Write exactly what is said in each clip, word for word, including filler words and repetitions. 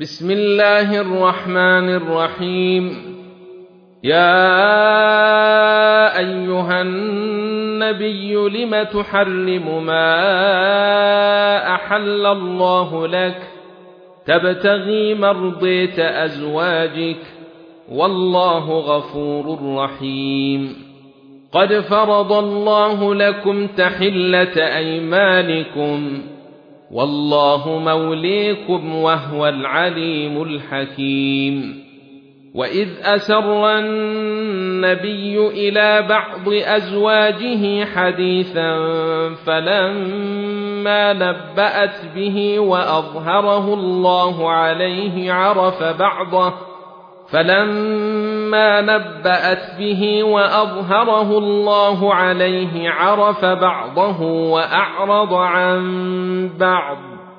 بسم الله الرحمن الرحيم. يا أيها النبي لم تحرم ما أحل الله لك تبتغي مرضية أزواجك والله غفور رحيم. قد فرض الله لكم تحلة أيمانكم والله موليكم وهو العليم الحكيم. وإذ أسر النبي إلى بعض أزواجه حديثا فلما نبأت به وأظهره الله عليه عرف بعضه فلما نبأت به وأظهره الله عليه عرف بعضه وأعرض عن بعض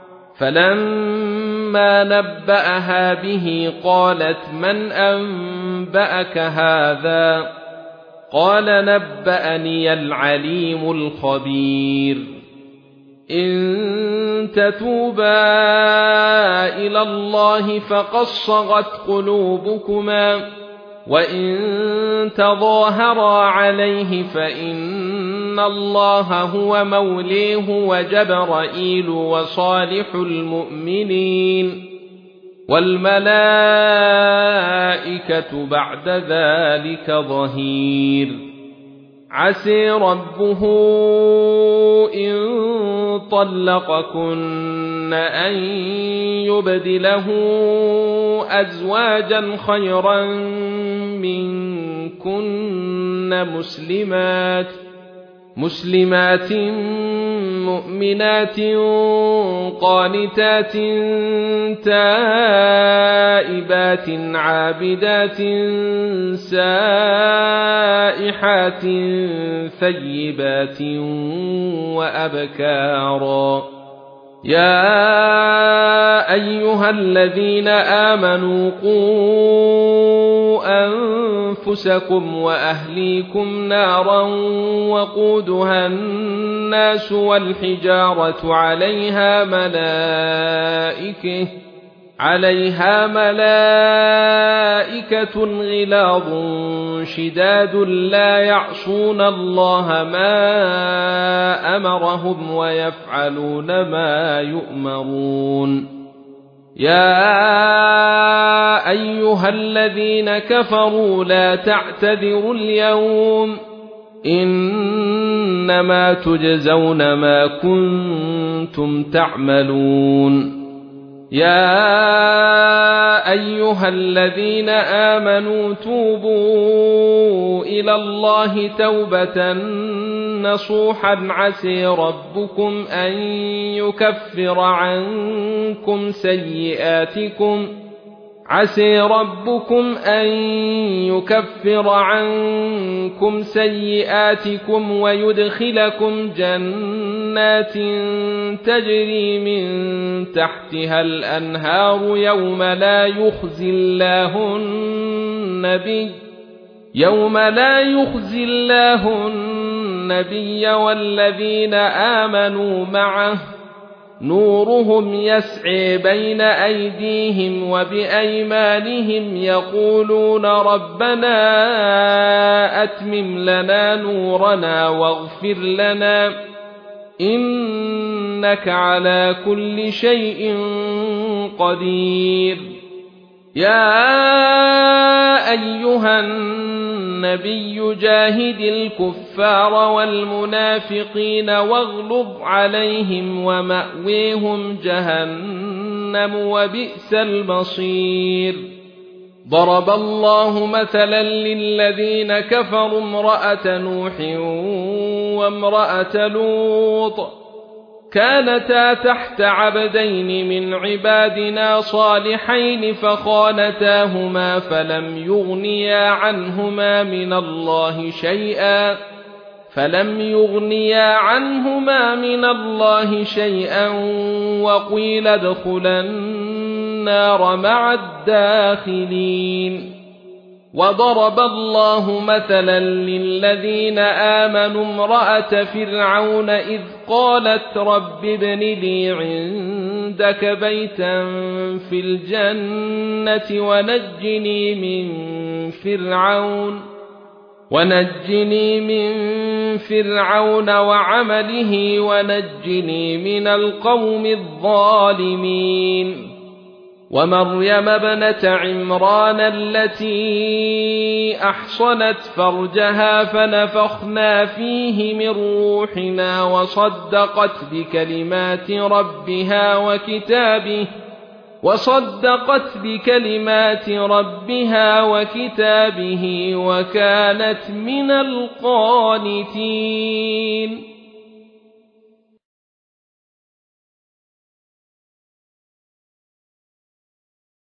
فلما نبأها به قالت من أنبأك هذا قال نبأني العليم الخبير. إن تتوبا إلى الله فقد صغت قلوبكما وإن تظاهرا عليه فإن الله هو موليه وجبرائيل وصالح المؤمنين والملائكة بعد ذلك ظهير. عسى ربه إن طلقكن أن يبدله أزواجا خيرا منكن مسلمات مسلمات مؤمنات قانتات تائبات عابدات سائحات ثيبات وأبكارا. يا أيها الذين آمنوا قوا أنفسكم وأهليكم نارا وقودها الناس والحجارة عليها ملائكة عليها ملائكة غلاظ شداد لا يعصون الله ما أمرهم ويفعلون ما يؤمرون. يا أيها الذين كفروا لا تعتذروا اليوم إنما تجزون ما كنتم تعملون. يا أيها الذين آمنوا توبوا إلى الله توبة نصوحا عسى ربكم أن يكفر عنكم سيئاتكم عسى ربكم أن يكفر عنكم سيئاتكم ويدخلكم جنات تجري من تحتها الأنهار يوم لا يخزي الله النبي يوم لا يخزي الله النبي والذين آمنوا معه نورهم يسعي بين أيديهم وبأيمانهم يقولون ربنا أتمم لنا نورنا واغفر لنا إنك على كل شيء قدير. يا أيها النبي جاهد الكفار والمنافقين واغلظ عليهم ومأويهم جهنم وبئس المصير. ضرب الله مثلا للذين كفروا امرأة نوح وامرأة لوط كانتا تحت عبدين من عبادنا صالحين فخانتاهما فلم يغنيا عنهما من الله شيئا فلم يغنيا عنهما من الله شيئا وقيل ادخلا النار مع الداخلين. وضرب الله مثلا للذين آمنوا امرأة فرعون إذ قالت رب ابن لي عندك عندك بيتا في الجنة ونجني من فرعون ونجني من فرعون وعمله ونجني من القوم الظالمين ومريم ابنة عمران التي أحصنت فرجها فنفخنا فيه من روحنا وصدقت بكلمات ربها وكتابه وصدقت بكلمات ربها وكتابه وكانت من القانتين